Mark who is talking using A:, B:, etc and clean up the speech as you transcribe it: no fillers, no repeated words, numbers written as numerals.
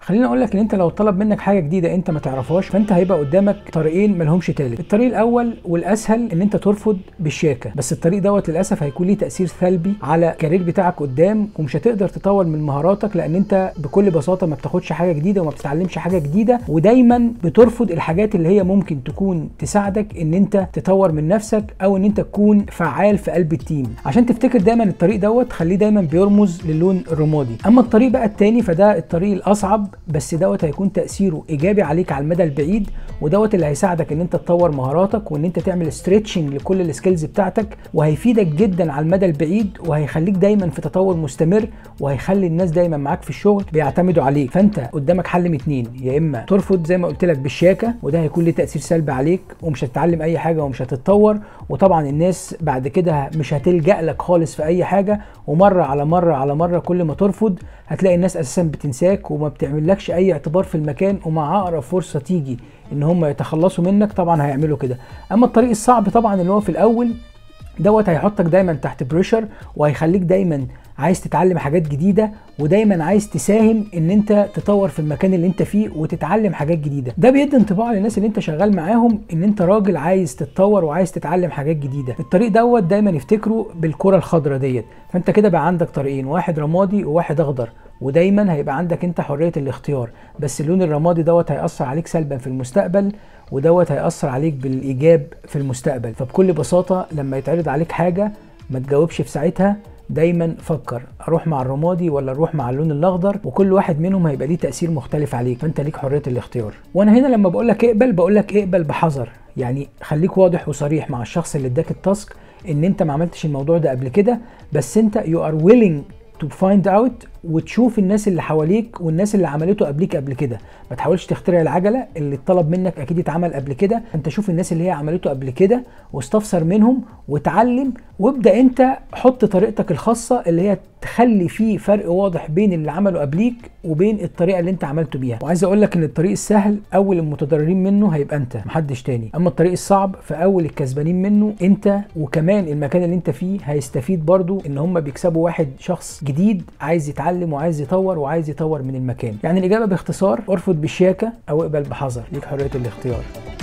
A: خليني اقول لك ان انت لو طلب منك حاجه جديده انت ما تعرفهاش، فانت هيبقى قدامك طريقين مالهمش تالت. الطريق الاول والاسهل ان انت ترفض بالشياكه، بس الطريق دوت للاسف هيكون ليه تاثير سلبي على الكارير بتاعك قدام، ومش هتقدر تطور من مهاراتك، لان انت بكل بساطه ما بتاخدش حاجه جديده وما بتتعلمش حاجه جديده، ودايما بترفض الحاجات اللي هي ممكن تكون تساعدك ان انت تطور من نفسك او ان انت تكون فعال في قلب التيم. عشان تفتكر دايما الطريق دوت خليه دايما بيرمز للون الرمادي. اما الطريق بقى التاني فده الطريق الاصعب، بس دوت هيكون تاثيره ايجابي عليك على المدى البعيد، ودوت اللي هيساعدك ان انت تطور مهاراتك وان انت تعمل ستريتشنج لكل السكيلز بتاعتك، وهيفيدك جدا على المدى البعيد، وهيخليك دايما في تطور مستمر، وهيخلي الناس دايما معاك في الشغل بيعتمدوا عليك. فانت قدامك حل من اتنين، يا اما ترفض زي ما قلت لك بالشياكه، وده هيكون له تاثير سلبي عليك ومش هتتعلم اي حاجه ومش هتتطور، وطبعا الناس بعد كده مش هتلجأ لك خالص في اي حاجه، ومره على مره على مره كل ما ترفض هتلاقي الناس اساسا بتنساك وما بتعملكش اي اعتبار في المكان، ومع اقرب فرصه تيجي ان هم يتخلصوا منك طبعا هيعملوا كده. اما الطريق الصعب طبعا اللي هو في الاول دوت هيحطك دايما تحت بريشر، وهيخليك دايما عايز تتعلم حاجات جديده، ودايما عايز تساهم ان انت تطور في المكان اللي انت فيه وتتعلم حاجات جديده. ده بيدي انطباع للناس اللي انت شغال معاهم ان انت راجل عايز تتطور وعايز تتعلم حاجات جديده. الطريق دوت دايما يفتكروا بالكره الخضراء ديت، فانت كده بقى عندك طريقين، واحد رمادي وواحد اخضر، ودايما هيبقى عندك انت حريه الاختيار، بس اللون الرمادي دوت هيأثر عليك سلبا في المستقبل، ودوت هيأثر عليك بالايجاب في المستقبل. فبكل بساطه لما يتعرض عليك حاجه ما تجاوبش في ساعتها، دايما فكر اروح مع الرمادي ولا اروح مع اللون الاخضر، وكل واحد منهم هيبقى ليه تاثير مختلف عليك، فانت ليك حريه الاختيار. وانا هنا لما بقول لك اقبل بقول لك اقبل بحذر، يعني خليك واضح وصريح مع الشخص اللي اداك التاسك ان انت ما عملتش الموضوع ده قبل كده، بس انت you are willing to find out وتشوف الناس اللي حواليك والناس اللي عملته قبليك قبل كده. ما تحاولش تخترع العجله، اللي اتطلب منك اكيد اتعمل قبل كده، انت شوف الناس اللي هي عملته قبل كده واستفسر منهم وتعلم، وابدا انت حط طريقتك الخاصه اللي هي تخلي فيه فرق واضح بين اللي عمله قبليك وبين الطريقه اللي انت عملته بيها. وعايز اقول لك ان الطريق السهل اول المتضررين منه هيبقى انت محدش تاني، اما الطريق الصعب فاول الكسبانين منه انت، وكمان المكان اللي انت فيه هيستفيد برضو ان هم بيكسبوا واحد شخص جديد عايز يتعلم وعايز يطور وعايز يطور من المكان. يعني الاجابه باختصار ارفض بالشياكه او اقبل بحذر، ليك حريه الاختيار.